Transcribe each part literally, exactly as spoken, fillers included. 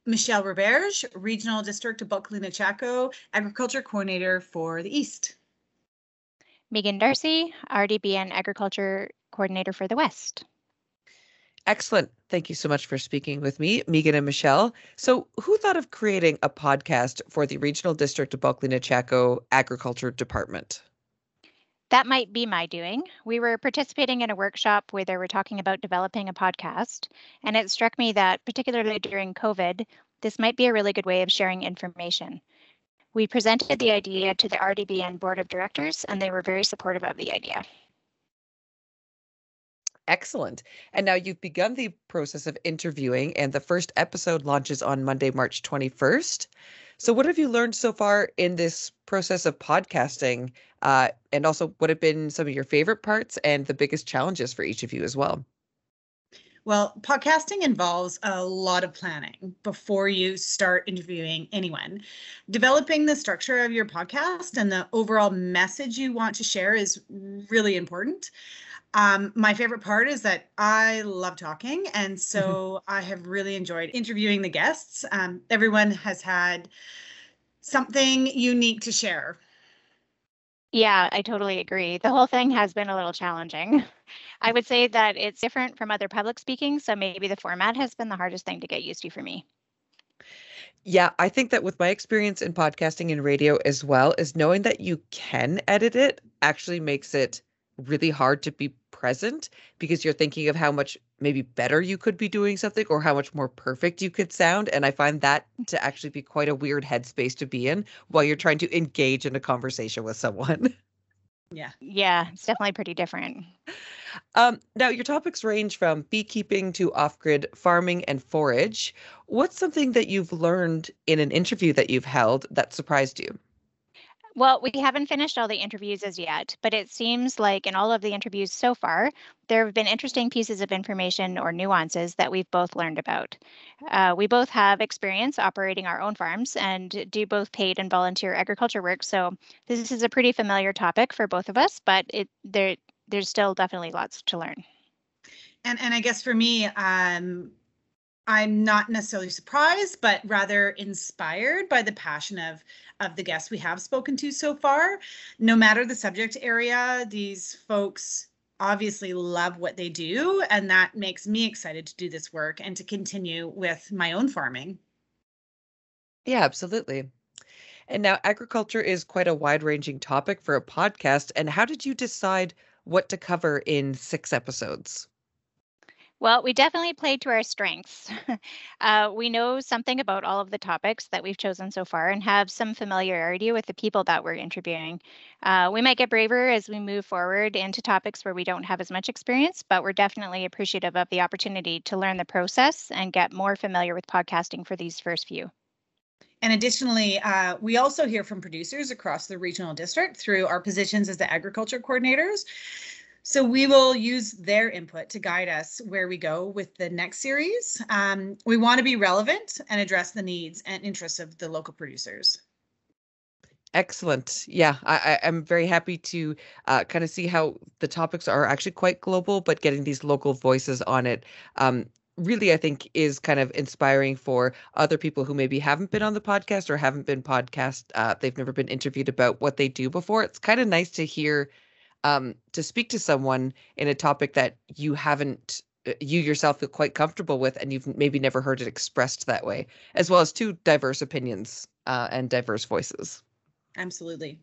Michelle Roberge, Regional District of Bulkley-Nechako, Agriculture Coordinator for the East. Megan Darcy, R D B N Agriculture Coordinator for the West. Excellent. Thank you so much for speaking with me, Megan and Michelle. So who thought of creating a podcast for the Regional District of Bulkley-Nechako Agriculture Department? That might be my doing. We were participating in a workshop where they were talking about developing a podcast, and it struck me that, particularly during COVID, this might be a really good way of sharing information. We presented the idea to the R D B N Board of Directors, and they were very supportive of the idea. Excellent. And now you've begun the process of interviewing, and the first episode launches on Monday, March twenty-first. So what have you learned so far in this process of podcasting? Uh, and also, what have been some of your favorite parts and the biggest challenges for each of you as well? Well, podcasting involves a lot of planning before you start interviewing anyone. Developing the structure of your podcast and the overall message you want to share is really important. Um, my favorite part is that I love talking, and so I have really enjoyed interviewing the guests. Um, everyone has had something unique to share. Yeah, I totally agree. The whole thing has been a little challenging. I would say that it's different from other public speaking, so maybe the format has been the hardest thing to get used to for me. Yeah, I think that with my experience in podcasting and radio as well, is knowing that you can edit it actually makes it really hard to be present, because you're thinking of how much maybe better you could be doing something or how much more perfect you could sound. And I find that to actually be quite a weird headspace to be in while you're trying to engage in a conversation with someone. Yeah. Yeah, it's definitely pretty different. Um, now, your topics range from beekeeping to off-grid farming and forage. What's something that you've learned in an interview that you've held that surprised you? Well, we haven't finished all the interviews as yet, but it seems like in all of the interviews so far, there have been interesting pieces of information or nuances that we've both learned about. Uh, we both have experience operating our own farms and do both paid and volunteer agriculture work. So this is a pretty familiar topic for both of us, but it there there's still definitely lots to learn. And and I guess for me, um, I'm not necessarily surprised, but rather inspired by the passion of, of the guests we have spoken to so far. No matter the subject area, these folks obviously love what they do, and that makes me excited to do this work and to continue with my own farming. Yeah, absolutely. And now agriculture is quite a wide-ranging topic for a podcast. And how did you decide what to cover in six episodes? Well, we definitely played to our strengths. uh, we know something about all of the topics that we've chosen so far and have some familiarity with the people that we're interviewing. Uh, we might get braver as we move forward into topics where we don't have as much experience, but we're definitely appreciative of the opportunity to learn the process and get more familiar with podcasting for these first few. And additionally, uh, we also hear from producers across the regional district through our positions as the agriculture coordinators. So we will use their input to guide us where we go with the next series. Um, we want to be relevant and address the needs and interests of the local producers. Excellent. Yeah, I, I, I'm very happy to uh, kind of see how the topics are actually quite global, but getting these local voices on it um, really, I think, is kind of inspiring for other people who maybe haven't been on the podcast or haven't been podcast. Uh, they've never been interviewed about what they do before. It's kind of nice to hear Um, to speak to someone in a topic that you haven't, uh, you yourself feel quite comfortable with, and you've maybe never heard it expressed that way, as well as two diverse opinions uh, and diverse voices. Absolutely.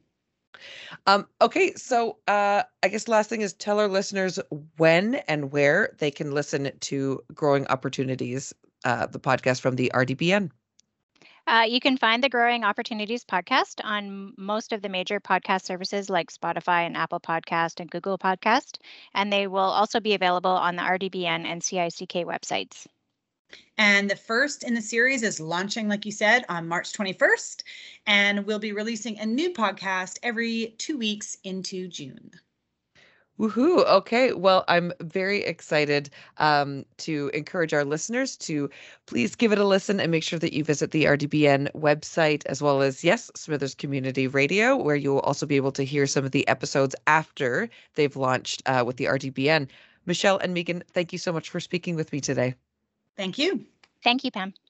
Um, okay, so uh, I guess last thing is tell our listeners when and where they can listen to Growing Opportunities, uh, the podcast from the R D B N. Uh, you can find the Growing Opportunities podcast on most of the major podcast services like Spotify and Apple Podcast and Google Podcast, and they will also be available on the R D B N and C I C K websites. And the first in the series is launching, like you said, on March twenty-first, and we'll be releasing a new podcast every two weeks into June. Woohoo. Okay. Well, I'm very excited um, to encourage our listeners to please give it a listen and make sure that you visit the R D B N website, as well as, yes, Smithers Community Radio, where you will also be able to hear some of the episodes after they've launched uh, with the R D B N. Michelle and Megan, thank you so much for speaking with me today. Thank you. Thank you, Pam.